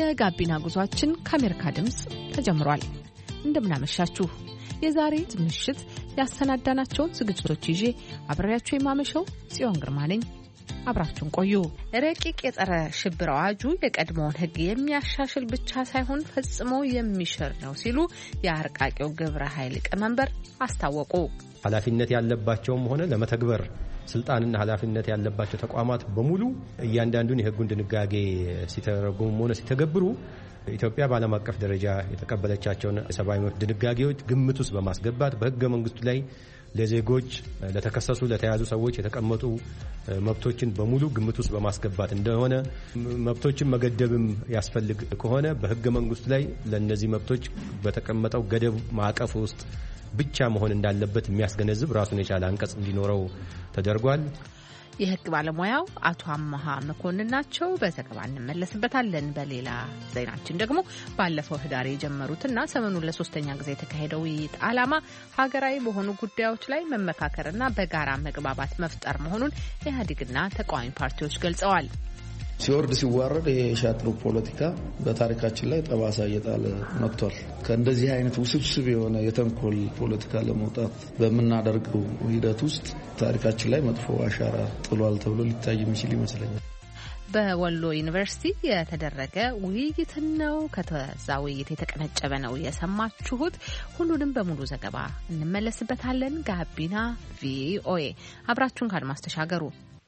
የጋቢና ጉዟችን ከአሜሪካ ድምጽ ተጀምሯል። እንደምናመሻችሁ የዛሬ ምሽት ያሰናዳናቸውን ዝግጅቶች ይዤ አብሬያችሁ የማመሸው ጽዮን ግርማ ነኝ። አብራችሁን ቆዩ። ረቂቅ የጸረ ሽብር አዋጁ የቀድሞውን ሕግ የሚያሻሽል ብቻ ሳይሆን ፈጽሞ የሚሽር ነው ሲሉ የአርቃቂው ግብረ ኃይል ሊቀመንበር አስታወቁ። ኃላፊነት ያለባቸውም ሆነ ለመተግበር ስልጣንና ኃላፊነት ያለባቸው ተቋማት በሙሉ እያንዳንዱን የሕጉን ድንጋጌ ሲተረጉሙ ሆነ ሲተገብሩ ኢትዮጵያ በዓለም አቀፍ ደረጃ የተቀበለቻቸውን የሰብአዊ መብት ድንጋጌዎች ግምት ውስጥ በማስገባት በሕገ መንግስቱ ላይ ለዜጎች ለተከሰሱ ለተያዙ ሰዎች የተቀመጡ መብቶችን በሙሉ ግምት ውስጥ በማስገባት እንደሆነ መብቶችን መገደብም ያስፈልግ ከሆነ በሕገ መንግስቱ ላይ ለነዚህ መብቶች በተቀመጠው ገደብ ማዕቀፍ ውስጥ ብቻ መሆን እንዳለበት የሚያስገነዝብ ራሱን የቻለ አንቀጽ እንዲኖረው ተደርጓል። የህግ ባለሙያው አቶ አመሃ መኮንን ናቸው። በዘገባ እንመለስበታለን። በሌላ ዜናችን ደግሞ ባለፈው ህዳር የጀመሩትና ሰሞኑን ለሶስተኛ ጊዜ የተካሄደው ውይይት ዓላማ ሀገራዊ በሆኑ ጉዳዮች ላይ መመካከርና በጋራ መግባባት መፍጠር መሆኑን ኢህአዴግና ተቃዋሚ ፓርቲዎች ገልጸዋል። ሲወርድ ሲዋረድ የሻጥሩ ፖለቲካ በታሪካችን ላይ ጠባሳ እየጣለ መጥቷል። ከእንደዚህ አይነት ውስብስብ የሆነ የተንኮል ፖለቲካ ለመውጣት በምናደርገው ሂደት ውስጥ ታሪካችን ላይ መጥፎ አሻራ ጥሏል ተብሎ ሊታይ የሚችል ይመስለኛል። በወሎ ዩኒቨርሲቲ የተደረገ ውይይት ነው። ከተዛ ውይይት የተቀነጨበ ነው የሰማችሁት። ሁሉንም በሙሉ ዘገባ እንመለስበታለን። ጋቢና ቪኦኤ አብራችሁን ካድማስ ተሻገሩ።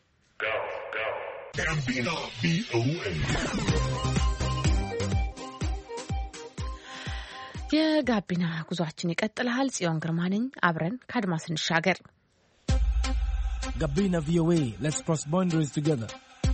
የጋቢና ጉዟችን ይቀጥላል። ጽዮን ግርማ ነኝ። አብረን ካድማስ እንሻገር። ጋቢና ቪኦኤ let's cross boundaries together።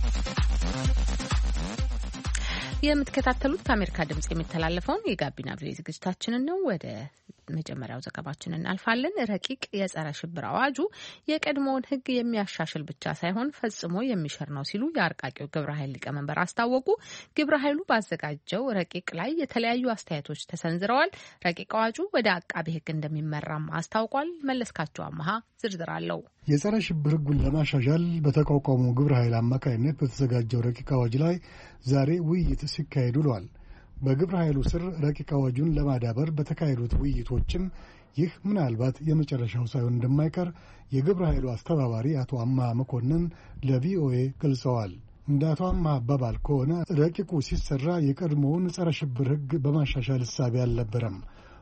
የምትከታተሉት ከአሜሪካ ድምጽ የሚተላለፈውን የጋቢና ቪኦኤ ዝግጅታችንን ነው። ወደ መጀመሪያው ዘገባችን እናልፋለን። ረቂቅ የጸረ ሽብር አዋጁ የቀድሞውን ሕግ የሚያሻሽል ብቻ ሳይሆን ፈጽሞ የሚሽር ነው ሲሉ የአርቃቂው ግብረ ኃይል ሊቀመንበር አስታወቁ። ግብረ ኃይሉ ባዘጋጀው ረቂቅ ላይ የተለያዩ አስተያየቶች ተሰንዝረዋል። ረቂቅ አዋጁ ወደ አቃቤ ሕግ እንደሚመራም አስታውቋል። መለስካቸው አመሃ ዝርዝር አለው። የጸረ ሽብር ሕጉን ለማሻሻል በተቋቋመው ግብረ ኃይል አማካይነት በተዘጋጀው ረቂቅ አዋጅ ላይ ዛሬ ውይይት ሲካሄድ ውሏል። በግብረ ኃይሉ ስር ረቂቅ አዋጁን ለማዳበር በተካሄዱት ውይይቶችም ይህ ምናልባት የመጨረሻው ሳይሆን እንደማይቀር የግብረ ኃይሉ አስተባባሪ አቶ አመሃ መኮንን ለቪኦኤ ገልጸዋል። እንደ አቶ አመሃ አባባል ከሆነ ረቂቁ ሲሰራ የቀድሞውን ጸረ ሽብር ሕግ በማሻሻል እሳቤ አልነበረም።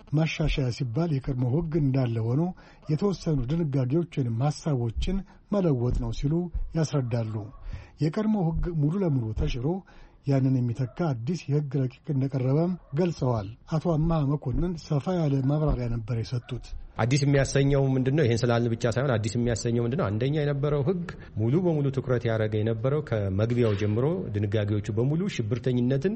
ማሻሻያ ሲባል የቀድሞ ሕግ እንዳለ ሆኖ የተወሰኑ ድንጋጌዎች ወይም ሀሳቦችን መለወጥ ነው ሲሉ ያስረዳሉ። የቀድሞ ሕግ ሙሉ ለሙሉ ተሽሮ ያንን የሚተካ አዲስ የሕግ ረቂቅ እንደቀረበም ገልጸዋል። አቶ አመሃ መኮንን ሰፋ ያለ ማብራሪያ ነበር የሰጡት። አዲስ የሚያሰኘው ምንድነው? ይሄን ስላልን ብቻ ሳይሆን አዲስ የሚያሰኘው ምንድነው? አንደኛ የነበረው ሕግ ሙሉ በሙሉ ትኩረት ያደረገ የነበረው ከመግቢያው ጀምሮ ድንጋጌዎቹ በሙሉ ሽብርተኝነትን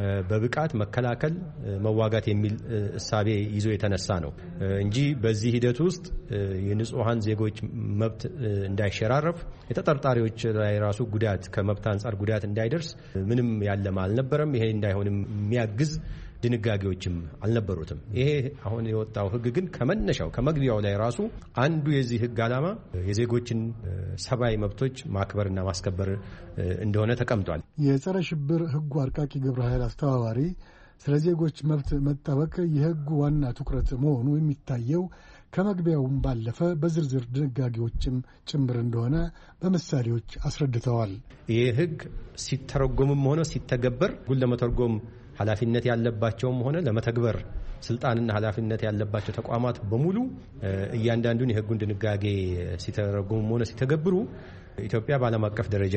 በብቃት መከላከል፣ መዋጋት የሚል እሳቤ ይዞ የተነሳ ነው እንጂ በዚህ ሂደት ውስጥ የንጹሃን ዜጎች መብት እንዳይሸራረፍ፣ የተጠርጣሪዎች ላይ ራሱ ጉዳት ከመብት አንጻር ጉዳት እንዳይደርስ ምንም ያለማ አልነበረም። ይሄ እንዳይሆንም የሚያግዝ ድንጋጌዎችም አልነበሩትም። ይሄ አሁን የወጣው ሕግ ግን ከመነሻው ከመግቢያው ላይ ራሱ አንዱ የዚህ ሕግ ዓላማ የዜጎችን ሰብአዊ መብቶች ማክበርና ማስከበር እንደሆነ ተቀምጧል። የጸረ ሽብር ሕጉ አርቃቂ ግብረ ኃይል አስተባባሪ ስለ ዜጎች መብት መጠበቅ የሕጉ ዋና ትኩረት መሆኑ የሚታየው ከመግቢያውም ባለፈ በዝርዝር ድንጋጌዎችም ጭምር እንደሆነ በምሳሌዎች አስረድተዋል። ይህ ሕግ ሲተረጎምም ሆነ ሲተገበር ሁሉ ለመተርጎም ኃላፊነት ያለባቸውም ሆነ ለመተግበር ስልጣንና ኃላፊነት ያለባቸው ተቋማት በሙሉ እያንዳንዱን የሕጉን ድንጋጌ ሲተረጉሙ ሆነ ሲተገብሩ ኢትዮጵያ በዓለም አቀፍ ደረጃ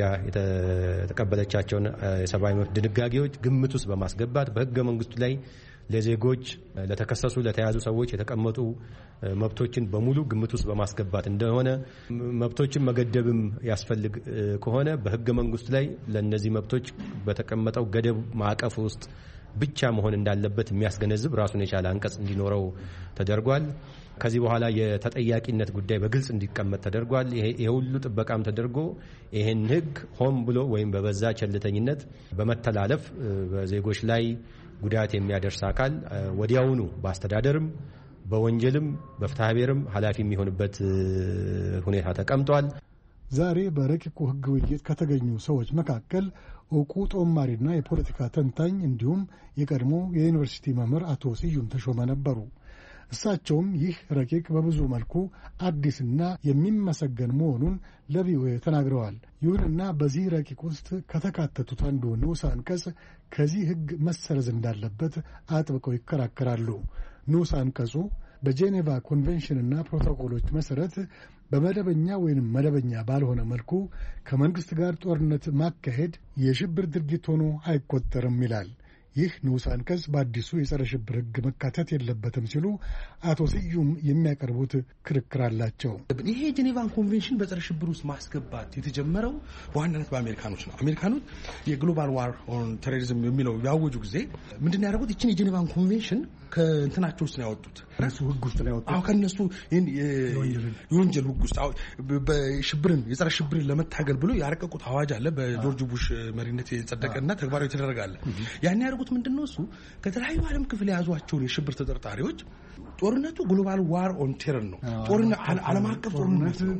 የተቀበለቻቸውን የሰብአዊ መብት ድንጋጌዎች ግምት ውስጥ በማስገባት በሕገ መንግስቱ ላይ ለዜጎች ለተከሰሱ ለተያዙ ሰዎች የተቀመጡ መብቶችን በሙሉ ግምት ውስጥ በማስገባት እንደሆነ መብቶችን መገደብም ያስፈልግ ከሆነ በሕገ መንግስቱ ላይ ለነዚህ መብቶች በተቀመጠው ገደብ ማዕቀፍ ውስጥ ብቻ መሆን እንዳለበት የሚያስገነዝብ ራሱን የቻለ አንቀጽ እንዲኖረው ተደርጓል። ከዚህ በኋላ የተጠያቂነት ጉዳይ በግልጽ እንዲቀመጥ ተደርጓል። ይሄ ሁሉ ጥበቃም ተደርጎ ይሄን ሕግ ሆን ብሎ ወይም በበዛ ቸልተኝነት በመተላለፍ በዜጎች ላይ ጉዳት የሚያደርስ አካል ወዲያውኑ በአስተዳደርም በወንጀልም በፍትሐ ብሔርም ኃላፊ የሚሆንበት ሁኔታ ተቀምጧል። ዛሬ በረቂቁ ሕግ ውይይት ከተገኙ ሰዎች መካከል ዕውቁ ጦማሪና የፖለቲካ ተንታኝ እንዲሁም የቀድሞ የዩኒቨርሲቲ መምህር አቶ ስዩም ተሾመ ነበሩ። እሳቸውም ይህ ረቂቅ በብዙ መልኩ አዲስና የሚመሰገን መሆኑን ለቪኦኤ ተናግረዋል። ይሁንና በዚህ ረቂቅ ውስጥ ከተካተቱት አንዱ ንዑስ አንቀጽ ከዚህ ሕግ መሰረዝ እንዳለበት አጥብቀው ይከራከራሉ። ንዑስ አንቀጹ በጄኔቫ ኮንቬንሽንና ፕሮቶኮሎች መሠረት በመደበኛ ወይንም መደበኛ ባልሆነ መልኩ ከመንግሥት ጋር ጦርነት ማካሄድ የሽብር ድርጊት ሆኖ አይቆጠርም ይላል። ይህ ንዑስ አንቀጽ በአዲሱ የጸረ ሽብር ሕግ መካተት የለበትም ሲሉ አቶ ስዩም የሚያቀርቡት ክርክር አላቸው። ይሄ የጄኔቫን ኮንቬንሽን በጸረ ሽብር ውስጥ ማስገባት የተጀመረው በዋናነት በአሜሪካኖች ነው። አሜሪካኖች የግሎባል ዋር ኦን ቴሮሪዝም የሚለው ያወጁ ጊዜ ምንድን ያደረጉት ይችን የጄኔቫን ኮንቬንሽን ከእንትናቸው ውስጥ ነው ያወጡት። ከነሱ ሕግ ውስጥ ነው ያወጡት። ከነሱ የወንጀል ሕግ ውስጥ በሽብርን የጸረ ሽብርን ለመታገል ብሎ ያረቀቁት አዋጅ አለ። በጆርጅ ቡሽ መሪነት የጸደቀና ተግባራዊ የተደረገ አለ። ያን ያደርጉት ምንድነው? እሱ ከተለያዩ ዓለም ክፍል የያዟቸውን የሽብር ተጠርጣሪዎች ጦርነቱ ግሎባል ዋር ኦን ቴረር ነው። ጦርነት ዓለም አቀፍ ጦርነት ነው።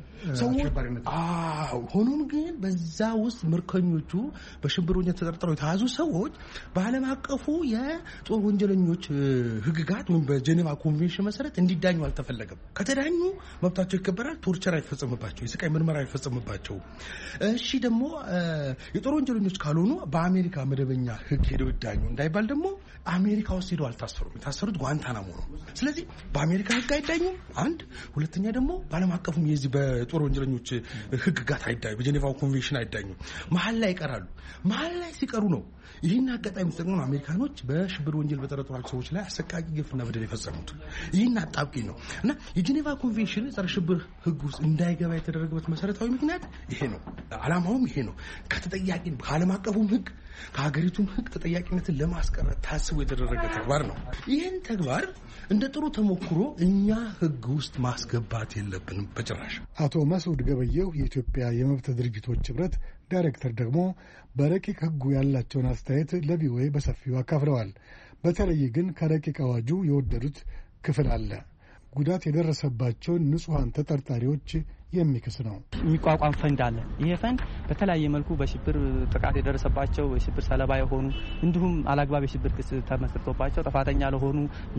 ሆኖም ግን በዛ ውስጥ ምርኮኞቹ በሽብር ወንጀል ተጠርጥረው የተያዙ ሰዎች በዓለም አቀፉ የጦር ወንጀለኞች ሕግጋት ወይም በጄኔቫ ኮንቬንሽን መሰረት እንዲዳኙ አልተፈለገም። ከተዳኙ መብታቸው ይከበራል። ቶርቸር አይፈጸምባቸው፣ የስቃይ ምርመራ አይፈጸምባቸው። እሺ ደግሞ የጦር ወንጀለኞች ካልሆኑ በአሜሪካ መደበኛ ሕግ ሄደው ይዳኙ እንዳይባል ደግሞ አሜሪካ ውስጥ ሄደው አልታሰሩም። የታሰሩት ጓንታናሞ ነው። ስለዚህ በአሜሪካ ሕግ አይዳኙም። አንድ ሁለተኛ ደግሞ በዓለም አቀፉም የዚህ በጦር ወንጀለኞች ሕግጋት አይዳኙ፣ በጄኔቫ ኮንቬንሽን አይዳኙም። መሀል ላይ ይቀራሉ። መሀል ላይ ሲቀሩ ነው ይህን አጋጣሚ ተጠቅመው አሜሪካኖች በሽብር ወንጀል በተጠረጠሩ ሰዎች ላይ አሰቃቂ ግፍና በደል የፈጸሙት። ይህን አጣብቂኝ ነው እና የጄኔቫ ኮንቬንሽን ጸረ ሽብር ሕግ ውስጥ እንዳይገባ የተደረገበት መሰረታዊ ምክንያት ይሄ ነው። ዓላማውም ይሄ ነው። ከተጠያቂ ከዓለም አቀፉም ሕግ ከሀገሪቱም ሕግ ተጠያቂነትን ለማስቀረት ታስቦ የተደረገ ተግባር ነው። ይህን ተግባር እንደ ጥሩ ተሞክሮ እኛ ሕግ ውስጥ ማስገባት የለብንም በጭራሽ። አቶ መስዑድ ገበየሁ የኢትዮጵያ የመብት ድርጅቶች ኅብረት ዳይሬክተር ደግሞ በረቂቅ ሕጉ ያላቸውን አስተያየት ለቪኦኤ በሰፊው አካፍለዋል። በተለይ ግን ከረቂቅ አዋጁ የወደዱት ክፍል አለ። ጉዳት የደረሰባቸውን ንጹሐን ተጠርጣሪዎች የሚክስ ነው። የሚቋቋም ፈንድ አለ። ይሄ ፈንድ በተለያየ መልኩ በሽብር ጥቃት የደረሰባቸው የሽብር ሰለባ የሆኑ እንዲሁም አላግባብ የሽብር ክስ ተመስርቶባቸው ጥፋተኛ ለሆኑ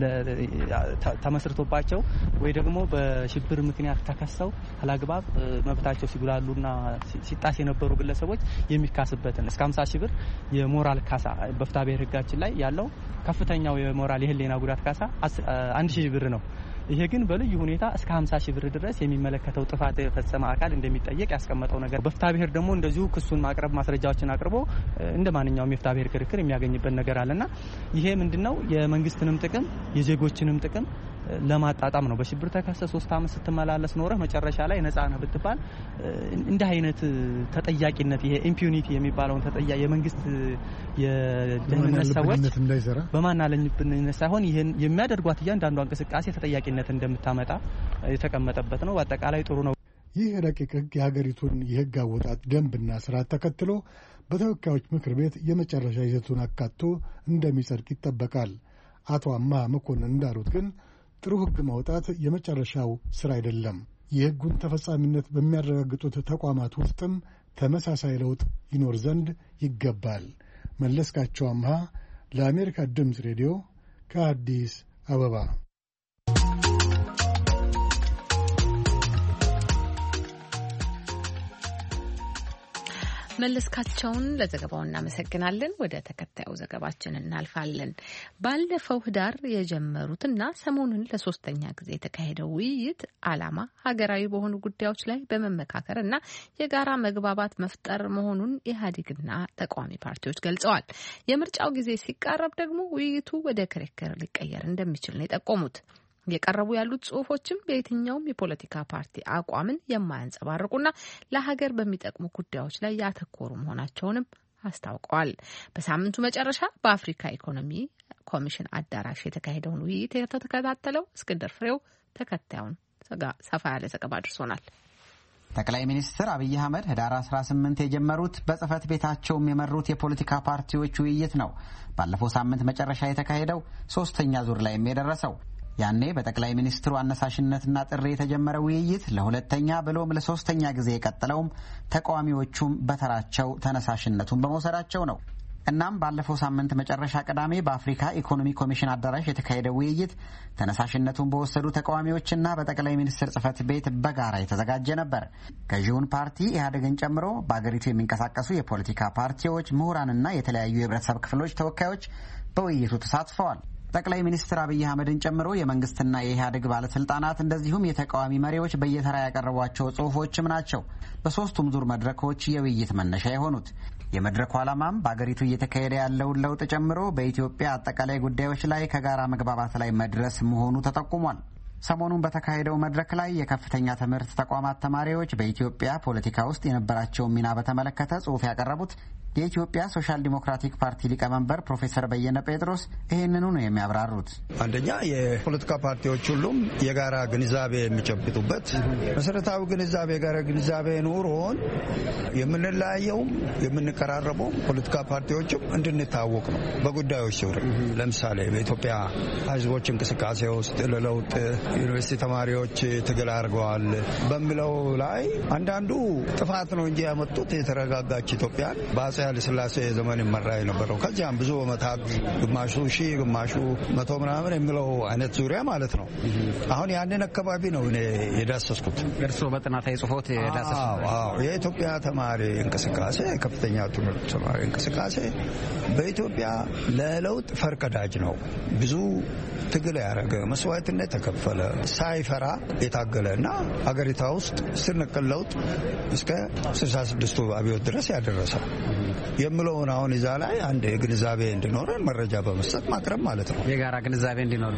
ተመስርቶባቸው ወይ ደግሞ በሽብር ምክንያት ተከሰው አላግባብ መብታቸው ሲጉላሉና ሲጣስ የነበሩ ግለሰቦች የሚካስበትን እስከ 50 ሺህ ብር የሞራል ካሳ በፍትሐ ብሔር ሕጋችን ላይ ያለው ከፍተኛው የሞራል የህሊና ጉዳት ካሳ 1000 ብር ነው። ይሄ ግን በልዩ ሁኔታ እስከ 50 ሺህ ብር ድረስ የሚመለከተው ጥፋት የፈጸመ አካል እንደሚጠየቅ ያስቀመጠው ነገር። በፍትሐ ብሔር ደግሞ እንደዚሁ ክሱን ማቅረብ ማስረጃዎችን አቅርቦ እንደ ማንኛውም የፍትሐ ብሔር ክርክር የሚያገኝበት ነገር አለና ይሄ ምንድነው የመንግስትንም ጥቅም የዜጎችንም ጥቅም ለማጣጣም ነው። በሽብር ተከሰ 3 ዓመት ስትመላለስ ኖረህ መጨረሻ ላይ ነፃ ነህ ብትባል እንደ አይነት ተጠያቂነት ይሄ ኢምፒዩኒቲ የሚባለውን ተጠያቂ የመንግስት የደህንነት ሰዎች በማናለኝነት ሳይሆን ይሄን የሚያደርጓት እያንዳንዷ እንቅስቃሴ ተጠያቂነት እንደምታመጣ የተቀመጠበት ነው። አጠቃላይ ጥሩ ነው። ይህ ረቂቅ ሕግ የሀገሪቱን የሕግ አወጣጥ ደንብና ስርዓት ተከትሎ በተወካዮች ምክር ቤት የመጨረሻ ይዘቱን አካቶ እንደሚጸድቅ ይጠበቃል። አቶ አምሃ መኮንን እንዳሉት ግን ጥሩ ሕግ ማውጣት የመጨረሻው ስራ አይደለም። የሕጉን ተፈጻሚነት በሚያረጋግጡት ተቋማት ውስጥም ተመሳሳይ ለውጥ ይኖር ዘንድ ይገባል። መለስካቸው አምሃ ለአሜሪካ ድምፅ ሬዲዮ ከአዲስ አበባ። መለስካቸውን ለዘገባው እናመሰግናለን። ወደ ተከታዩ ዘገባችን እናልፋለን። ባለፈው ህዳር የጀመሩትና ሰሞኑን ለሶስተኛ ጊዜ የተካሄደው ውይይት ዓላማ ሀገራዊ በሆኑ ጉዳዮች ላይ በመመካከር እና የጋራ መግባባት መፍጠር መሆኑን ኢህአዴግና ተቃዋሚ ፓርቲዎች ገልጸዋል። የምርጫው ጊዜ ሲቃረብ ደግሞ ውይይቱ ወደ ክርክር ሊቀየር እንደሚችል ነው የጠቆሙት። የቀረቡ ያሉት ጽሁፎችም በየትኛውም የፖለቲካ ፓርቲ አቋምን የማያንጸባርቁና ለሀገር በሚጠቅሙ ጉዳዮች ላይ ያተኮሩ መሆናቸውንም አስታውቀዋል። በሳምንቱ መጨረሻ በአፍሪካ ኢኮኖሚ ኮሚሽን አዳራሽ የተካሄደውን ውይይት የተከታተለው እስክንድር ፍሬው ተከታዩን ሰፋ ያለ ዘገባ አድርሶናል። ጠቅላይ ሚኒስትር አብይ አህመድ ህዳር 18 የጀመሩት በጽህፈት ቤታቸውም የመሩት የፖለቲካ ፓርቲዎች ውይይት ነው ባለፈው ሳምንት መጨረሻ የተካሄደው ሶስተኛ ዙር ላይም የደረሰው። ያኔ በጠቅላይ ሚኒስትሩ አነሳሽነትና ጥሪ የተጀመረ ውይይት ለሁለተኛ ብሎም ለሶስተኛ ጊዜ የቀጠለውም ተቃዋሚዎቹም በተራቸው ተነሳሽነቱን በመውሰዳቸው ነው። እናም ባለፈው ሳምንት መጨረሻ ቅዳሜ በአፍሪካ ኢኮኖሚ ኮሚሽን አዳራሽ የተካሄደ ውይይት ተነሳሽነቱን በወሰዱ ተቃዋሚዎችና በጠቅላይ ሚኒስትር ጽህፈት ቤት በጋራ የተዘጋጀ ነበር። ገዢውን ፓርቲ ኢህአዴግን ጨምሮ በአገሪቱ የሚንቀሳቀሱ የፖለቲካ ፓርቲዎች፣ ምሁራንና የተለያዩ የህብረተሰብ ክፍሎች ተወካዮች በውይይቱ ተሳትፈዋል። ጠቅላይ ሚኒስትር አብይ አህመድን ጨምሮ የመንግስትና የኢህአዴግ ባለስልጣናት እንደዚሁም የተቃዋሚ መሪዎች በየተራ ያቀረቧቸው ጽሁፎችም ናቸው በሶስቱም ዙር መድረኮች የውይይት መነሻ የሆኑት። የመድረኩ ዓላማም በአገሪቱ እየተካሄደ ያለውን ለውጥ ጨምሮ በኢትዮጵያ አጠቃላይ ጉዳዮች ላይ ከጋራ መግባባት ላይ መድረስ መሆኑ ተጠቁሟል። ሰሞኑን በተካሄደው መድረክ ላይ የከፍተኛ ትምህርት ተቋማት ተማሪዎች በኢትዮጵያ ፖለቲካ ውስጥ የነበራቸውን ሚና በተመለከተ ጽሑፍ ያቀረቡት የኢትዮጵያ ሶሻል ዲሞክራቲክ ፓርቲ ሊቀመንበር ፕሮፌሰር በየነ ጴጥሮስ ይህንኑ ነው የሚያብራሩት። አንደኛ የፖለቲካ ፓርቲዎች ሁሉም የጋራ ግንዛቤ የሚጨብጡበት መሰረታዊ ግንዛቤ የጋራ ግንዛቤ ኑሮን የምንለያየውም የምንቀራረበው ፖለቲካ ፓርቲዎችም እንድንታወቅ ነው በጉዳዮች ዙሪያ። ለምሳሌ በኢትዮጵያ ሕዝቦች እንቅስቃሴ ውስጥ ለለውጥ ዩኒቨርሲቲ ተማሪዎች ትግል አድርገዋል በሚለው ላይ አንዳንዱ ጥፋት ነው እንጂ ያመጡት የተረጋጋች ኢትዮጵያን በአፄ ኃይለ ሥላሴ ዘመን ይመራ የነበረው ከዚያም ብዙ ዓመታት ግማሹ ሺህ ግማሹ መቶ ምናምን የሚለው አይነት ዙሪያ ማለት ነው። አሁን ያንን አካባቢ ነው እኔ የዳሰስኩት። እርስዎ በጥናታዊ ጽሑፎት የዳሰሱት? የኢትዮጵያ ተማሪ እንቅስቃሴ ከፍተኛ ትምህርት ተማሪ እንቅስቃሴ በኢትዮጵያ ለለውጥ ፈርቀዳጅ ነው። ብዙ ትግል ያደረገ መስዋዕትነት ተከፈለ ሳይፈራ የታገለ እና አገሪቷ ውስጥ ስር ነቀል ለውጥ እስከ 66ቱ አብዮት ድረስ ያደረሰ የምለውን አሁን እዛ ላይ አንድ ግንዛቤ እንዲኖረን መረጃ በመስጠት ማቅረብ ማለት ነው። የጋራ ግንዛቤ እንዲኖር።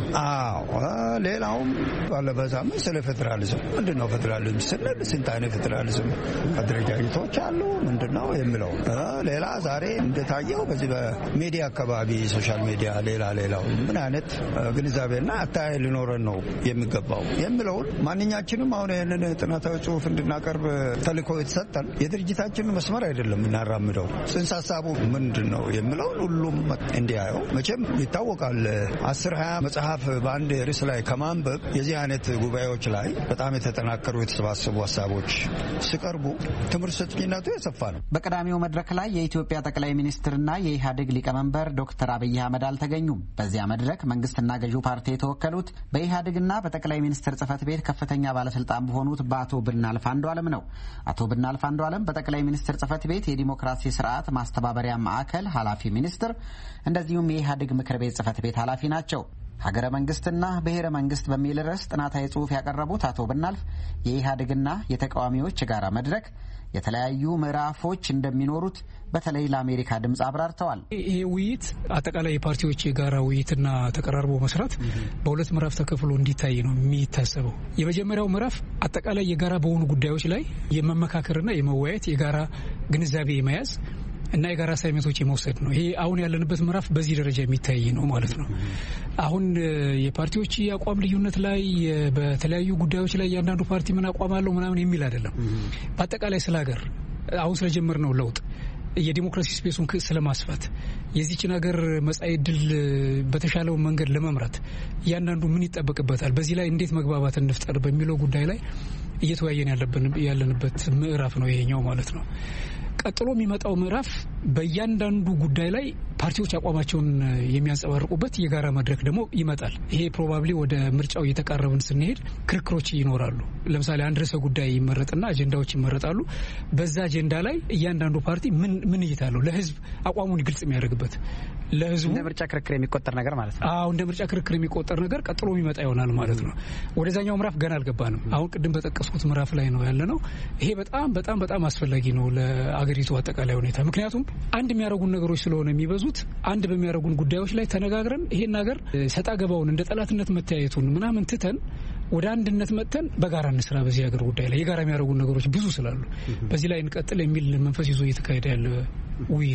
ሌላውም ባለፈው ሳምንት ስለ ፌዴራሊዝም ምንድነው ፌዴራሊዝም ስንል ስንት አይነት ፌዴራሊዝም አደረጃጀቶች አሉ ምንድነው የሚለው ሌላ ዛሬ እንደታየው በዚህ በሚዲያ አካባቢ ሶሻል ሚዲያ ሌላው ምን አይነት ግንዛቤና አተያይ ሊኖረን ነው የሚገባው የሚለውን ማንኛችንም አሁን ይህንን ጥናታዊ ጽሑፍ እንድናቀርብ ተልእኮ የተሰጠን የድርጅታችንን መስመር አይደለም እናራምደው ጽንሰ ሀሳቡ ምንድን ነው የሚለውን ሁሉም እንዲያየው። መቼም ይታወቃል 10-20 መጽሐፍ በአንድ ርዕስ ላይ ከማንበብ የዚህ አይነት ጉባኤዎች ላይ በጣም የተጠናከሩ የተሰባሰቡ ሀሳቦች ሲቀርቡ ትምህርት ሰጪነቱ የሰፋ ነው። በቀዳሚው መድረክ ላይ የኢትዮጵያ ጠቅላይ ሚኒስትርና የኢህአዴግ ሊቀመንበር ዶክተር አብይ አህመድ አልተገኙም። በዚያ መድረክ መንግስትና ገዢው ፓርቲ የተወከሉት በኢህአዴግና በጠቅላይ ሚኒስትር ጽህፈት ቤት ከፍተኛ ባለስልጣን በሆኑት በአቶ ብናልፍ አንዱዓለም ነው። አቶ ብናልፍ አንዱዓለም በጠቅላይ ሚኒስትር ጽህፈት ቤት የዲሞክራሲ ስርዓት ማስተባበሪያ ማዕከል ኃላፊ ሚኒስትር እንደዚሁም የኢህአዴግ ምክር ቤት ጽህፈት ቤት ኃላፊ ናቸው። ሀገረ መንግስትና ብሔረ መንግስት በሚል ርዕስ ጥናታዊ ጽሑፍ ያቀረቡት አቶ ብናልፍ የኢህአዴግና የተቃዋሚዎች የጋራ መድረክ የተለያዩ ምዕራፎች እንደሚኖሩት በተለይ ለአሜሪካ ድምፅ አብራርተዋል። ይሄ ውይይት አጠቃላይ የፓርቲዎች የጋራ ውይይትና ተቀራርቦ መስራት በሁለት ምዕራፍ ተከፍሎ እንዲታይ ነው የሚታሰበው። የመጀመሪያው ምዕራፍ አጠቃላይ የጋራ በሆኑ ጉዳዮች ላይ የመመካከርና የመወያየት የጋራ ግንዛቤ የመያዝ እና የጋራ አሳይመንቶች የመውሰድ ነው። ይሄ አሁን ያለንበት ምዕራፍ በዚህ ደረጃ የሚታይ ነው ማለት ነው። አሁን የፓርቲዎች የአቋም ልዩነት ላይ በተለያዩ ጉዳዮች ላይ እያንዳንዱ ፓርቲ ምን አቋም አለው ምናምን የሚል አይደለም። በአጠቃላይ ስለ ሀገር አሁን ስለጀመርነው ለውጥ የዲሞክራሲ ስፔሱን ስለማስፋት የዚችን ሀገር መጻኢ ዕድል በተሻለው መንገድ ለመምራት እያንዳንዱ ምን ይጠበቅበታል፣ በዚህ ላይ እንዴት መግባባት እንፍጠር በሚለው ጉዳይ ላይ እየተወያየን ያለንበት ምዕራፍ ነው ይሄኛው ማለት ነው። ቀጥሎ የሚመጣው ምዕራፍ በእያንዳንዱ ጉዳይ ላይ ፓርቲዎች አቋማቸውን የሚያንጸባርቁበት የጋራ መድረክ ደግሞ ይመጣል። ይሄ ፕሮባብሊ ወደ ምርጫው እየተቃረብን ስንሄድ ክርክሮች ይኖራሉ። ለምሳሌ አንድ ርዕሰ ጉዳይ ይመረጥና አጀንዳዎች ይመረጣሉ። በዛ አጀንዳ ላይ እያንዳንዱ ፓርቲ ምን እይታ አለው ለህዝብ አቋሙን ግልጽ የሚያደርግበት ለህዝቡ እንደ ምርጫ ክርክር የሚቆጠር ነገር ማለት ነው። እንደ ምርጫ ክርክር የሚቆጠር ነገር ቀጥሎ የሚመጣ ይሆናል ማለት ነው። ወደዛኛው ምዕራፍ ገና አልገባንም። አሁን ቅድም በጠቀስኩት ምዕራፍ ላይ ነው ያለነው። ይሄ በጣም በጣም በጣም አስፈላጊ ነው ለአገሪቱ አጠቃላይ ሁኔታ። ምክንያቱም አንድ የሚያደርጉን ነገሮች ስለሆነ የሚበዙት አንድ በሚያደርጉን ጉዳዮች ላይ ተነጋግረን ይሄን ነገር ሰጣ ገባውን እንደ ጠላትነት መተያየቱን ምናምን ትተን ወደ አንድነት መጥተን በጋራ እንስራ። በዚህ ሀገር ጉዳይ ላይ የጋራ የሚያደርጉን ነገሮች ብዙ ስላሉ በዚህ ላይ እንቀጥል የሚል መንፈስ ይዞ እየተካሄደ ያለ ውይይት ነው።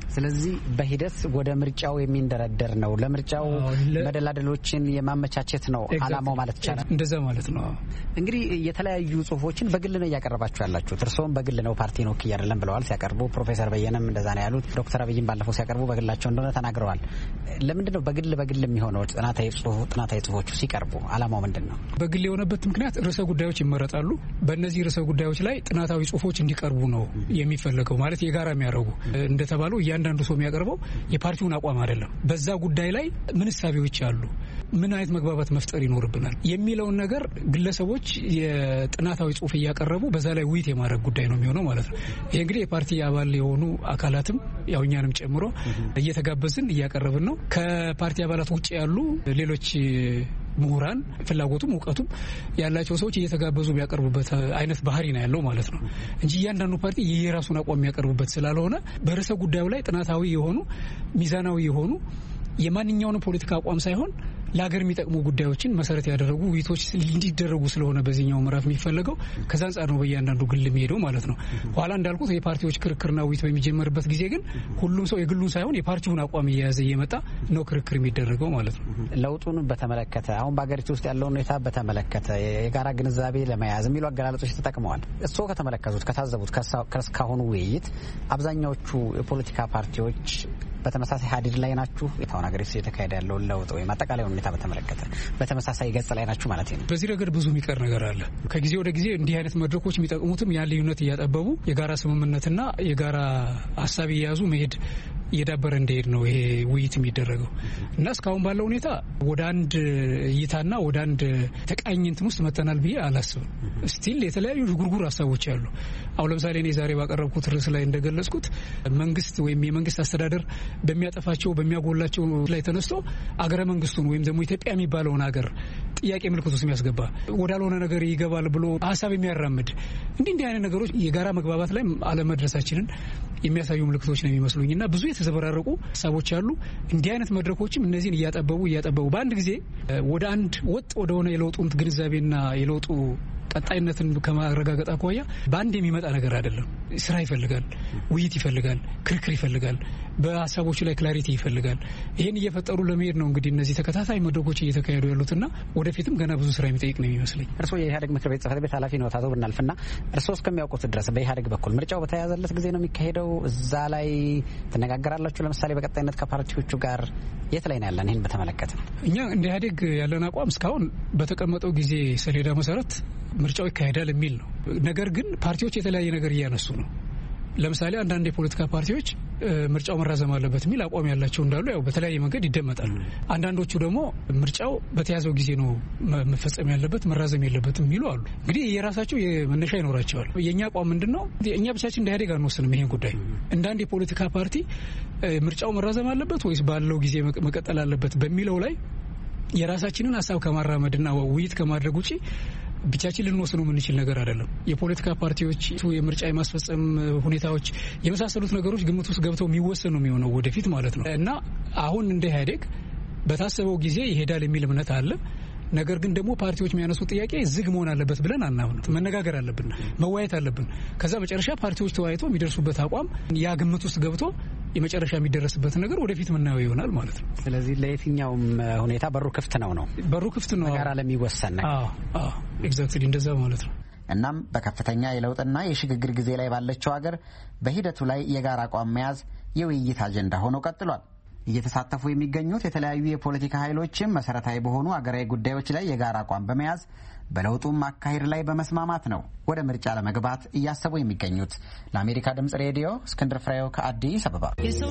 ስለዚህ በሂደት ወደ ምርጫው የሚንደረደር ነው። ለምርጫው መደላደሎችን የማመቻቸት ነው አላማው ማለት ይቻላል። እንደዛ ማለት ነው። እንግዲህ የተለያዩ ጽሁፎችን በግል ነው እያቀረባችሁ ያላችሁት። እርስዎም በግል ነው ፓርቲ ነው አይደለም ብለዋል ሲያቀርቡ። ፕሮፌሰር በየነም እንደዛ ነው ያሉት። ዶክተር አብይም ባለፈው ሲያቀርቡ በግላቸው እንደሆነ ተናግረዋል። ለምንድን ነው በግል የሚሆነው ጥናታዊ ጽሁፎቹ ሲቀርቡ አላማው ምንድን ነው? በግል የሆነበት ምክንያት ርዕሰ ጉዳዮች ይመረጣሉ። በእነዚህ ርዕሰ ጉዳዮች ላይ ጥናታዊ ጽሁፎች እንዲቀርቡ ነው የሚፈለገው። ማለት የጋራ የሚያደርጉ እንደተባለው እያንዳንዱ ሰው የሚያቀርበው የፓርቲውን አቋም አይደለም። በዛ ጉዳይ ላይ ምን እሳቤዎች አሉ፣ ምን አይነት መግባባት መፍጠር ይኖርብናል የሚለውን ነገር ግለሰቦች የጥናታዊ ጽሁፍ እያቀረቡ በዛ ላይ ውይይት የማድረግ ጉዳይ ነው የሚሆነው ማለት ነው። ይሄ እንግዲህ የፓርቲ አባል የሆኑ አካላትም ያው እኛንም ጨምሮ እየተጋበዝን እያቀረብን ነው። ከፓርቲ አባላት ውጭ ያሉ ሌሎች ምሁራን ፍላጎቱም እውቀቱም ያላቸው ሰዎች እየተጋበዙ የሚያቀርቡበት አይነት ባህሪ ነው ያለው ማለት ነው እንጂ እያንዳንዱ ፓርቲ የራሱን አቋም የሚያቀርቡበት ስላልሆነ በርዕሰ ጉዳዩ ላይ ጥናታዊ የሆኑ ሚዛናዊ የሆኑ የማንኛውንም ፖለቲካ አቋም ሳይሆን ለሀገር የሚጠቅሙ ጉዳዮችን መሰረት ያደረጉ ውይይቶች እንዲደረጉ ስለሆነ በዚህኛው ምዕራፍ የሚፈለገው ከዛ አንጻር ነው በእያንዳንዱ ግል የሚሄደው ማለት ነው። ኋላ እንዳልኩት የፓርቲዎች ክርክርና ውይይት በሚጀመርበት ጊዜ ግን ሁሉም ሰው የግሉን ሳይሆን የፓርቲውን አቋም እየያዘ እየመጣ ነው ክርክር የሚደረገው ማለት ነው። ለውጡን በተመለከተ አሁን በሀገሪቱ ውስጥ ያለውን ሁኔታ በተመለከተ የጋራ ግንዛቤ ለመያዝ የሚሉ አገላለጾች ተጠቅመዋል። እርስዎ ከተመለከቱት ከታዘቡት ከእስካሁኑ ውይይት አብዛኛዎቹ የፖለቲካ ፓርቲዎች በተመሳሳይ ሀዲድ ላይ ናችሁ? የታውን ሀገሪቱ የተካሄደ ያለውን ለውጥ ወይም አጠቃላይ ሁኔታ በተመለከተ በተመሳሳይ ገጽ ላይ ናችሁ ማለት ነው? በዚህ ረገድ ብዙ የሚቀር ነገር አለ። ከጊዜ ወደ ጊዜ እንዲህ አይነት መድረኮች የሚጠቅሙትም ያን ልዩነት እያጠበቡ የጋራ ስምምነትና የጋራ ሀሳብ እየያዙ መሄድ እየዳበረ እንደሄድ ነው ይሄ ውይይት የሚደረገው እና እስካሁን ባለው ሁኔታ ወደ አንድ እይታና ወደ አንድ ተቃኝ እንትን ውስጥ መተናል ብዬ አላስብም። ስቲል የተለያዩ ጉርጉር ሀሳቦች አሉ። አሁን ለምሳሌ እኔ ዛሬ ባቀረብኩት ርዕስ ላይ እንደገለጽኩት መንግስት ወይም የመንግስት አስተዳደር በሚያጠፋቸው በሚያጎላቸው ላይ ተነስቶ አገረ መንግስቱን ወይም ደግሞ ኢትዮጵያ የሚባለውን ሀገር ጥያቄ ምልክት ውስጥ የሚያስገባ ወዳልሆነ ነገር ይገባል ብሎ ሀሳብ የሚያራምድ እንዲህ አይነት ነገሮች የጋራ መግባባት ላይ አለመድረሳችንን የሚያሳዩ ምልክቶች ነው የሚመስሉኝና ብዙ የተዘበራረቁ ሀሳቦች አሉ። እንዲህ አይነት መድረኮችም እነዚህን እያጠበቡ በአንድ ጊዜ ወደ አንድ ወጥ ወደሆነ የለውጡን ግንዛቤና የለውጡ ቀጣይነትን ከማረጋገጥ አኳያ በአንድ የሚመጣ ነገር አይደለም። ስራ ይፈልጋል፣ ውይይት ይፈልጋል፣ ክርክር ይፈልጋል፣ በሀሳቦቹ ላይ ክላሪቲ ይፈልጋል። ይህን እየፈጠሩ ለመሄድ ነው እንግዲህ እነዚህ ተከታታይ መድረኮች እየተካሄዱ ያሉትና ወደፊትም ገና ብዙ ስራ የሚጠይቅ ነው የሚመስለኝ። እርስዎ የኢህአዴግ ምክር ቤት ጽሕፈት ቤት ኃላፊ ነው አቶ ብናልፍና እርስዎ እስከሚያውቁት ድረስ በኢህአዴግ በኩል ምርጫው በተያያዘለት ጊዜ ነው የሚካሄደው? እዛ ላይ ትነጋገራላችሁ? ለምሳሌ በቀጣይነት ከፓርቲዎቹ ጋር የት ላይ ነው ያለን? ይህን በተመለከተ እኛ እንደ ኢህአዴግ ያለን አቋም እስካሁን በተቀመጠው ጊዜ ሰሌዳ መሰረት ምርጫው ይካሄዳል የሚል ነው። ነገር ግን ፓርቲዎች የተለያየ ነገር እያነሱ ነው። ለምሳሌ አንዳንድ የፖለቲካ ፓርቲዎች ምርጫው መራዘም አለበት የሚል አቋም ያላቸው እንዳሉ ያው በተለያየ መንገድ ይደመጣሉ። አንዳንዶቹ ደግሞ ምርጫው በተያዘው ጊዜ ነው መፈጸም ያለበት መራዘም የለበትም የሚሉ አሉ። እንግዲህ የራሳቸው መነሻ ይኖራቸዋል። የእኛ አቋም ምንድን ነው? እኛ ብቻችን እንደ ኢህአዴግ አንወስንም። ይሄን ጉዳይ እንደ አንድ የፖለቲካ ፓርቲ ምርጫው መራዘም አለበት ወይስ ባለው ጊዜ መቀጠል አለበት በሚለው ላይ የራሳችንን ሀሳብ ከማራመድና ውይይት ከማድረግ ውጪ ብቻችን ልንወስነው የምንችል ነገር አይደለም። የፖለቲካ ፓርቲዎች የምርጫ የማስፈጸም ሁኔታዎች የመሳሰሉት ነገሮች ግምት ውስጥ ገብተው የሚወሰኑ ነው የሚሆነው ወደፊት ማለት ነው እና አሁን እንደ ኢህአዴግ በታሰበው ጊዜ ይሄዳል የሚል እምነት አለ። ነገር ግን ደግሞ ፓርቲዎች የሚያነሱት ጥያቄ ዝግ መሆን አለበት ብለን አናምንም። መነጋገር አለብን፣ መወያየት አለብን። ከዛ መጨረሻ ፓርቲዎች ተወያይተው የሚደርሱበት አቋም ያ ግምት ውስጥ ገብቶ የመጨረሻ የሚደረስበትን ነገር ወደፊት ምናየው ይሆናል ማለት ነው። ስለዚህ ለየትኛውም ሁኔታ በሩ ክፍት ነው። በሩ ክፍት ነው በጋራ ለሚወሰን ነገር። ኤግዛክትሊ እንደዛ ማለት ነው። እናም በከፍተኛ የለውጥና የሽግግር ጊዜ ላይ ባለችው ሀገር በሂደቱ ላይ የጋራ አቋም መያዝ የውይይት አጀንዳ ሆኖ ቀጥሏል። እየተሳተፉ የሚገኙት የተለያዩ የፖለቲካ ኃይሎችም መሰረታዊ በሆኑ አገራዊ ጉዳዮች ላይ የጋራ አቋም በመያዝ በለውጡም አካሄድ ላይ በመስማማት ነው ወደ ምርጫ ለመግባት እያሰቡ የሚገኙት። ለአሜሪካ ድምጽ ሬዲዮ እስክንድር ፍሬው ከአዲስ አበባ።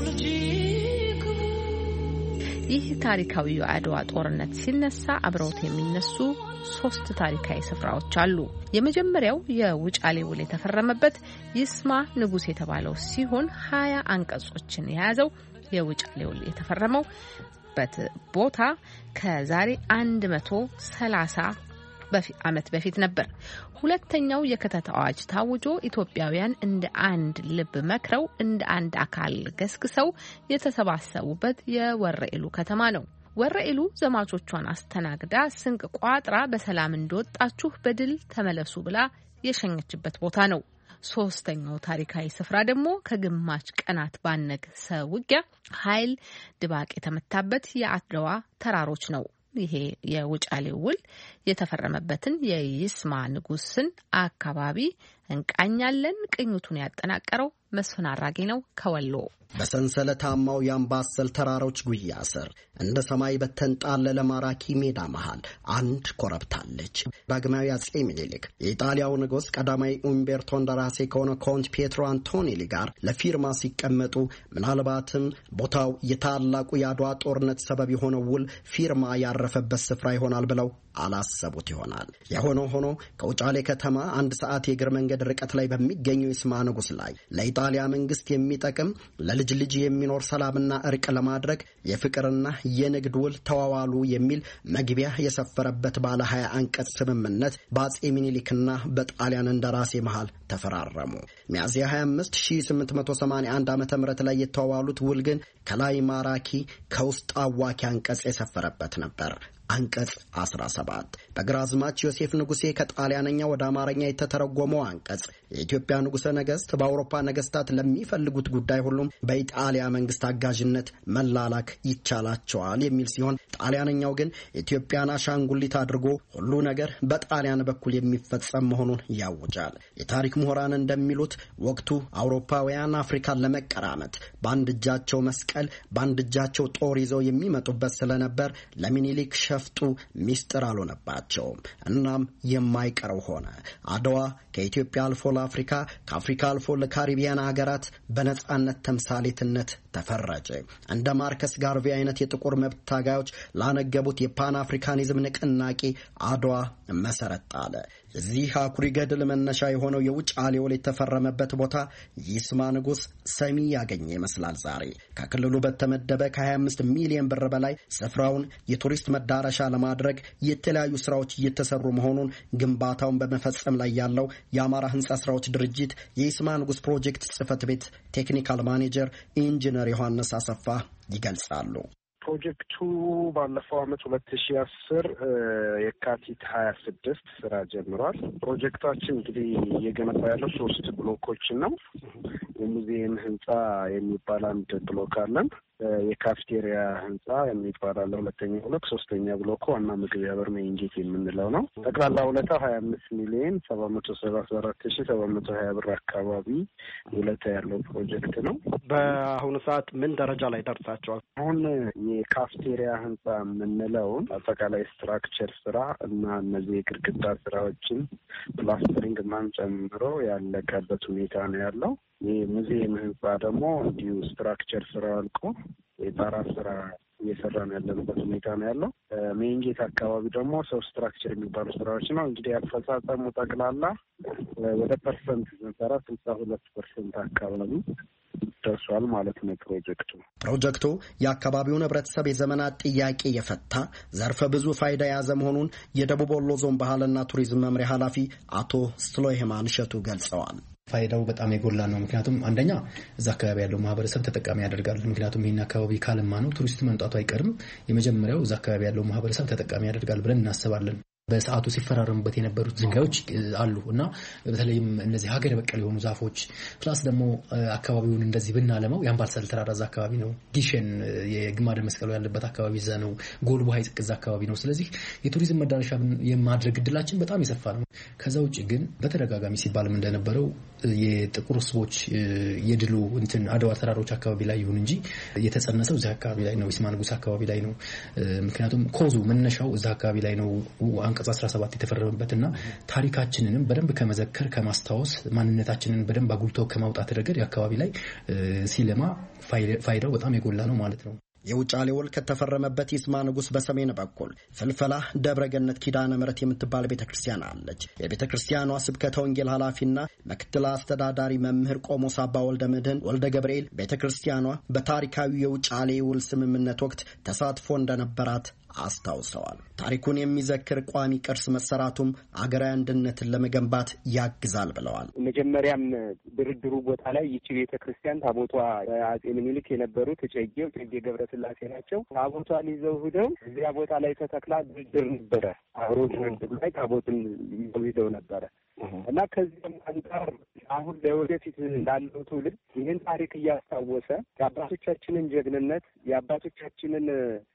ይህ ታሪካዊ የአድዋ ጦርነት ሲነሳ አብረውት የሚነሱ 3 ታሪካዊ ስፍራዎች አሉ። የመጀመሪያው የውጫሌ ውል የተፈረመበት ይስማ ንጉሥ የተባለው ሲሆን 20 አንቀጾችን የያዘው የውጫሌ ውል የተፈረመበት ቦታ ከዛሬ 130 ዓመት በፊት ነበር። ሁለተኛው የክተት አዋጅ ታውጆ ኢትዮጵያውያን እንደ አንድ ልብ መክረው እንደ አንድ አካል ገስግሰው የተሰባሰቡበት የወረኢሉ ከተማ ነው። ወረኢሉ ዘማቾቿን አስተናግዳ ስንቅ ቋጥራ በሰላም እንደወጣችሁ በድል ተመለሱ ብላ የሸኘችበት ቦታ ነው። ሶስተኛው ታሪካዊ ስፍራ ደግሞ ከግማሽ ቀናት ባነሰ ውጊያ ኃይል ድባቅ የተመታበት የአድዋ ተራሮች ነው። ይሄ የውጫሌ ውል የተፈረመበትን የይስማ ንጉስን አካባቢ እንቃኛለን። ቅኝቱን ያጠናቀረው መስፍን አራጌ ነው ከወሎ። በሰንሰለታማው የአምባሰል ተራሮች ጉያ ስር እንደ ሰማይ በተንጣለለ ማራኪ ሜዳ መሃል አንድ ኮረብታለች። ዳግማዊ አጼ ምኒልክ የኢጣሊያው ንጉስ ቀዳማዊ ኡምቤርቶ እንደራሴ ከሆነ ኮንት ፔትሮ አንቶኒሊ ጋር ለፊርማ ሲቀመጡ ምናልባትም ቦታው የታላቁ የአድዋ ጦርነት ሰበብ የሆነው ውል ፊርማ ያረፈበት ስፍራ ይሆናል ብለው አላሰቡት ይሆናል። የሆነ ሆኖ ከውጫሌ ከተማ 1 ሰዓት የእግር መንገድ ርቀት ላይ በሚገኘው ይስማ ንጉስ ላይ ለኢጣሊያ መንግስት የሚጠቅም ለልጅ ልጅ የሚኖር ሰላምና እርቅ ለማድረግ የፍቅርና የንግድ ውል ተዋዋሉ የሚል መግቢያ የሰፈረበት ባለ 20 አንቀጽ ስምምነት በአጼ ምኒልክና በጣሊያን እንደራሴ መሃል ተፈራረሙ። ሚያዝያ 25 1881 ዓ.ም ላይ የተዋዋሉት ውል ግን ከላይ ማራኪ ከውስጥ አዋኪ አንቀጽ የሰፈረበት ነበር። አንቀጽ 17 በግራዝማች ዮሴፍ ንጉሴ ከጣሊያንኛ ወደ አማርኛ የተተረጎመው አንቀጽ የኢትዮጵያ ንጉሠ ነገሥት በአውሮፓ ነገሥታት ለሚፈልጉት ጉዳይ ሁሉም በኢጣሊያ መንግስት አጋዥነት መላላክ ይቻላቸዋል የሚል ሲሆን ጣሊያንኛው ግን ኢትዮጵያን አሻንጉሊት አድርጎ ሁሉ ነገር በጣሊያን በኩል የሚፈጸም መሆኑን ያውጃል። የታሪክ ምሁራን እንደሚሉት ወቅቱ አውሮፓውያን አፍሪካን ለመቀራመት በአንድ እጃቸው መስቀል በአንድ እጃቸው ጦር ይዘው የሚመጡበት ስለነበር ለሚኒሊክ ሸፍጡ ሚስጥር አልሆነባቸውም። እናም የማይቀረው ሆነ። አድዋ ከኢትዮጵያ አልፎ ለአፍሪካ ከአፍሪካ አልፎ ለካሪቢያን ሀገራት በነጻነት ተምሳሌትነት ተፈረጀ። እንደ ማርከስ ጋርቬ አይነት የጥቁር መብት ታጋዮች ላነገቡት የፓን አፍሪካኒዝም ንቅናቄ አድዋ መሰረት ጣለ። እዚህ አኩሪ ገድል መነሻ የሆነው የውጫሌ ውል የተፈረመበት ቦታ ይስማ ንጉስ ሰሚ ያገኘ ይመስላል። ዛሬ ከክልሉ በተመደበ ከ25 ሚሊዮን ብር በላይ ስፍራውን የቱሪስት መዳረሻ ለማድረግ የተለያዩ ስራዎች እየተሰሩ መሆኑን ግንባታውን በመፈጸም ላይ ያለው የአማራ ህንጻ ስራዎች ድርጅት የይስማ ንጉስ ፕሮጀክት ጽህፈት ቤት ቴክኒካል ማኔጀር ኢንጂነር ዮሐንስ አሰፋ ይገልጻሉ። ፕሮጀክቱ ባለፈው ዓመት 2010 የካቲት 26 ስራ ጀምሯል። ፕሮጀክታችን እንግዲህ እየገነባ ያለው 3 ብሎኮችን ነው። የሙዚየም ህንጻ የሚባል አንድ ብሎክ አለን። የካፍቴሪያ ህንጻ የሚባል አለ ሁለተኛ ብሎክ። ሶስተኛ ብሎክ ዋና ምግብ ያበር ሜንጌት የምንለው ነው። ጠቅላላ ውለታ 25 ሚሊዮን 774,720 ብር አካባቢ ውለታ ያለው ፕሮጀክት ነው። በአሁኑ ሰዓት ምን ደረጃ ላይ ደርሳቸዋል? አሁን የካፍቴሪያ ህንጻ የምንለውን አጠቃላይ ስትራክቸር ስራ እና እነዚህ የግድግዳ ስራዎችን ፕላስተሪንግ ማን ጨምሮ ያለቀበት ሁኔታ ነው ያለው። የሙዚየም ህንጻ ደግሞ እንዲሁ ስትራክቸር ስራ አልቆ የጣራ ስራ እየሰራን ያለንበት ሁኔታ ነው ያለው። ሜንጌት አካባቢ ደግሞ ሰው ስትራክቸር የሚባሉ ስራዎች ነው። እንግዲህ አፈጻጸሙ ጠቅላላ ወደ ፐርሰንት ስንሰራ 62% አካባቢ ደርሷል ማለት ነው። ፕሮጀክቱ የአካባቢውን ህብረተሰብ የዘመናት ጥያቄ የፈታ ዘርፈ ብዙ ፋይዳ የያዘ መሆኑን የደቡብ ወሎ ዞን ባህልና ቱሪዝም መምሪያ ኃላፊ አቶ ስሎይማን እሸቱ ገልጸዋል። ፋይዳው በጣም የጎላ ነው። ምክንያቱም አንደኛ እዛ አካባቢ ያለው ማህበረሰብ ተጠቃሚ ያደርጋል። ምክንያቱም ይህን አካባቢ ካለማ ነው ቱሪስት መምጣቱ አይቀርም። የመጀመሪያው እዛ አካባቢ ያለው ማህበረሰብ ተጠቃሚ ያደርጋል ብለን እናስባለን። በሰዓቱ ሲፈራረሙበት የነበሩት ድንጋዮች አሉ እና በተለይም እነዚህ ሀገር በቀል የሆኑ ዛፎች ፕላስ ደግሞ አካባቢውን እንደዚህ ብናለማው የአምባሰል ተራራ እዛ አካባቢ ነው። ጊሸን የግማደ መስቀሉ ያለበት አካባቢ እዛ ነው። ጎልቦ ሀይቅ እዛ አካባቢ ነው። ስለዚህ የቱሪዝም መዳረሻ የማድረግ እድላችን በጣም የሰፋ ነው። ከዛ ውጭ ግን በተደጋጋሚ ሲባልም እንደነበረው የጥቁር ህዝቦች የድሉ አድዋ ተራሮች አካባቢ ላይ ይሁን እንጂ የተጸነሰው እዛ አካባቢ ላይ ነው። ይስማ ንጉስ አካባቢ ላይ ነው። ምክንያቱም ኮዙ መነሻው እዛ አካባቢ ላይ ነው። አንቀጽ 17 የተፈረመበትና ታሪካችንንም በደንብ ከመዘከር ከማስታወስ ማንነታችንን በደንብ አጉልቶ ከማውጣት ረገድ የአካባቢ ላይ ሲለማ ፋይዳው በጣም የጎላ ነው ማለት ነው። የውጫሌ ውል ከተፈረመበት ይስማ ንጉስ በሰሜን በኩል ፍልፈላ ደብረገነት ኪዳነ ምሕረት የምትባል ቤተክርስቲያን አለች። የቤተክርስቲያኗ ስብከተ ወንጌል ኃላፊና ምክትል አስተዳዳሪ መምህር ቆሞስ አባ ወልደ ምድህን ወልደ ገብርኤል ቤተክርስቲያኗ በታሪካዊ የውጫሌ ውል ስምምነት ወቅት ተሳትፎ እንደነበራት አስታውሰዋል። ታሪኩን የሚዘክር ቋሚ ቅርስ መሰራቱም አገራዊ አንድነትን ለመገንባት ያግዛል ብለዋል። መጀመሪያም ድርድሩ ቦታ ላይ ይቺ ቤተክርስቲያን ታቦቷ አጼ ምኒልክ የነበሩት እጨጌ ገብረስላሴ ናቸው። ታቦቷን ይዘው ሂደው እዚያ ቦታ ላይ ተተክላ ድርድር ነበረ። አብሮ ድርድር ላይ ታቦትን ይዘው ነበረ እና ከዚህም አንጻር አሁን ለወደፊት ላለው ትውልድ ይህን ታሪክ እያስታወሰ የአባቶቻችንን ጀግንነት የአባቶቻችንን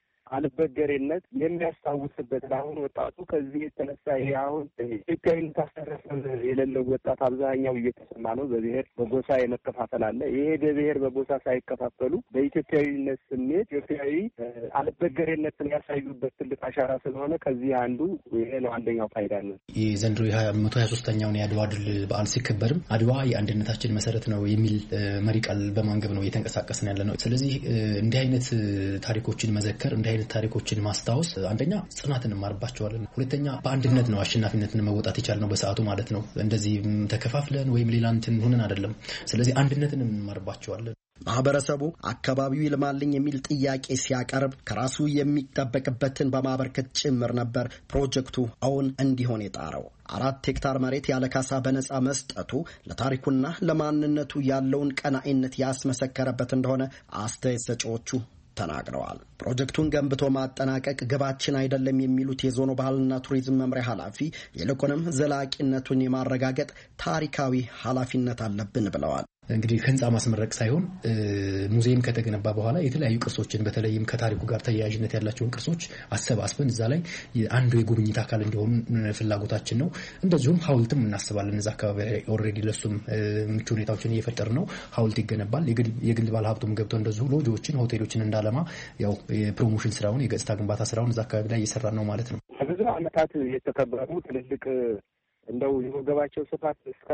አልበገሬነት የሚያስታውስበት አሁን ወጣቱ ከዚህ የተነሳ ይሄ አሁን ኢትዮጵያዊነት አስተሳሰብ የሌለው ወጣት አብዛኛው እየተሰማ ነው። በብሔር በጎሳ የመከፋፈል አለ። ይሄ በብሔር በጎሳ ሳይከፋፈሉ በኢትዮጵያዊነት ስሜት ኢትዮጵያዊ አልበገሬነትን ያሳዩበት ትልቅ አሻራ ስለሆነ ከዚህ አንዱ ይሄ ነው። አንደኛው ፋይዳ ነው። የዘንድሮ 123ኛውን የአድዋ ድል በዓል ሲከበርም አድዋ የአንድነታችን መሰረት ነው የሚል መሪ ቃል በማንገብ ነው እየተንቀሳቀስን ያለ ነው። ስለዚህ እንዲህ አይነት ታሪኮችን መዘከር እንዲህ አይነት ታሪኮችን ማስታወስ አንደኛ ጽናትን እንማርባቸዋለን። ሁለተኛ በአንድነት ነው አሸናፊነትን መወጣት የቻልነው በሰዓቱ ማለት ነው። እንደዚህ ተከፋፍለን ወይም ሌላ እንትን ሆነን አይደለም። ስለዚህ አንድነትን እንማርባቸዋለን። ማህበረሰቡ አካባቢው ይልማልኝ የሚል ጥያቄ ሲያቀርብ ከራሱ የሚጠበቅበትን በማበርከት ጭምር ነበር ፕሮጀክቱ አሁን እንዲሆን የጣረው። 4 ሄክታር መሬት ያለ ካሳ በነጻ መስጠቱ ለታሪኩና ለማንነቱ ያለውን ቀናኢነት ያስመሰከረበት እንደሆነ አስተያየት ሰጪዎቹ ተናግረዋል። ፕሮጀክቱን ገንብቶ ማጠናቀቅ ግባችን አይደለም የሚሉት የዞኑ ባህልና ቱሪዝም መምሪያ ኃላፊ ይልቁንም ዘላቂነቱን የማረጋገጥ ታሪካዊ ኃላፊነት አለብን ብለዋል። እንግዲህ ህንጻ ማስመረቅ ሳይሆን ሙዚየም ከተገነባ በኋላ የተለያዩ ቅርሶችን በተለይም ከታሪኩ ጋር ተያያዥነት ያላቸውን ቅርሶች አሰባስበን እዛ ላይ አንዱ የጉብኝት አካል እንዲሆን ፍላጎታችን ነው። እንደዚሁም ሐውልትም እናስባለን። እዛ አካባቢ ኦልሬዲ ለሱም ምቹ ሁኔታዎችን እየፈጠርን ነው። ሐውልት ይገነባል። የግል ባለሀብቱም ገብተው እንደዚሁ ሎጆችን፣ ሆቴሎችን እንዳለማ ያው የፕሮሞሽን ስራውን የገጽታ ግንባታ ስራውን እዛ አካባቢ ላይ እየሰራን ነው ማለት ነው። ብዙ ዓመታት የተከበሩ ትልልቅ እንደው የወገባቸው ስፋት እስከ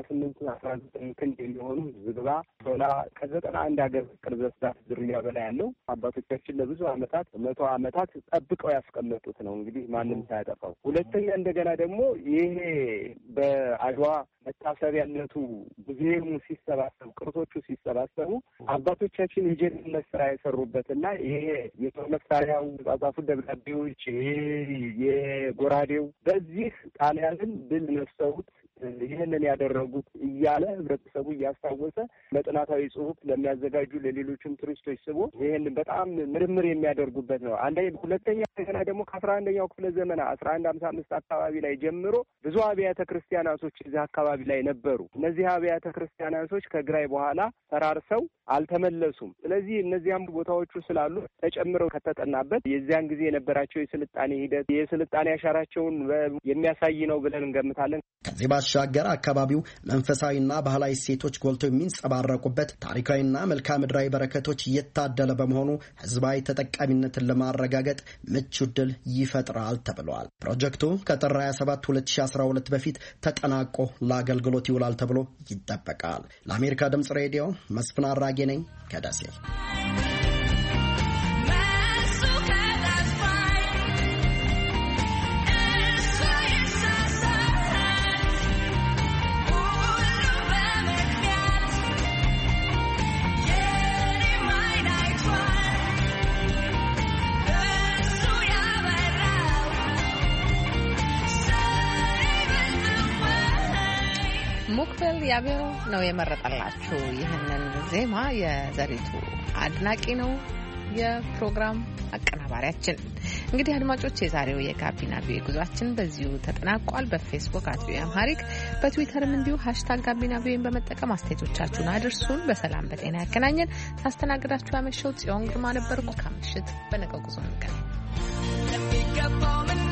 18-19 ክንድ የሚሆኑ ዝግባ ሾላ ከ91 ሀገር ቅርዘ ስዳት ዝርያ በላይ ያለው አባቶቻችን ለብዙ ዓመታት 100 ዓመታት ጠብቀው ያስቀመጡት ነው። እንግዲህ ማንም ሳያጠፋው። ሁለተኛ እንደገና ደግሞ ይሄ በአድዋ መታሰቢያነቱ ሙዚየሙ ሲሰባሰቡ ቅርሶቹ ሲሰባሰቡ አባቶቻችን የጀግንነት ስራ የሰሩበትና ይሄ የጦር መሳሪያው ጻጻፉ ደብዳቤዎች የጎራዴው በዚህ ጣሊያንን ድል ነስተውት ይህንን ያደረጉት እያለ ህብረተሰቡ እያስታወሰ ለጥናታዊ ጽሑፍ ለሚያዘጋጁ ለሌሎችም ቱሪስቶች ስቦ ይህን በጣም ምርምር የሚያደርጉበት ነው። ሁለተኛ እንደገና ደግሞ ከ11ኛው ክፍለ ዘመን 1155 አካባቢ ላይ ጀምሮ ብዙ አብያተ ክርስቲያናቶች እዚህ አካባቢ ላይ ነበሩ። እነዚህ አብያተ ክርስቲያናቶች ከግራይ በኋላ ፈራርሰው አልተመለሱም። ስለዚህ እነዚያም ቦታዎቹ ስላሉ ተጨምረው ከተጠናበት የዚያን ጊዜ የነበራቸው የስልጣኔ ሂደት የስልጣኔ አሻራቸውን የሚያሳይ ነው ብለን እንገምታለን። ከዚህ ባሻገር አካባቢው መንፈሳዊና ባህላዊ እሴቶች ጎልተው የሚንጸባረቁበት ታሪካዊና መልክዓ ምድራዊ በረከቶች እየታደለ በመሆኑ ህዝባዊ ተጠቃሚነትን ለማረጋገጥ ምቹ ዕድል ይፈጥራል ተብሏል። ፕሮጀክቱ ከጥር 27 2012 በፊት ተጠናቆ ለአገልግሎት ይውላል ተብሎ ይጠበቃል። ለአሜሪካ ድምጽ ሬዲዮ መስፍን አራጌ ነኝ ከደሴ። ሙክበል ያቤው ነው የመረጠላችሁ ይህንን ዜማ። የዘሪቱ አድናቂ ነው የፕሮግራም አቀናባሪያችን። እንግዲህ አድማጮች የዛሬው የጋቢና ቪኦኤ ጉዟችን በዚሁ ተጠናቋል። በፌስቡክ @ቪኦኤአምሃሪክ በትዊተርም እንዲሁ #ጋቢና ቪኦኤን በመጠቀም አስተያየቶቻችሁን አድርሱን። በሰላም በጤና ያገናኘን። ሳስተናግዳችሁ ያመሸው ጽዮን ግርማ ነበርኩ። ከምሽት በነገው ጉዞ እንገናኝ።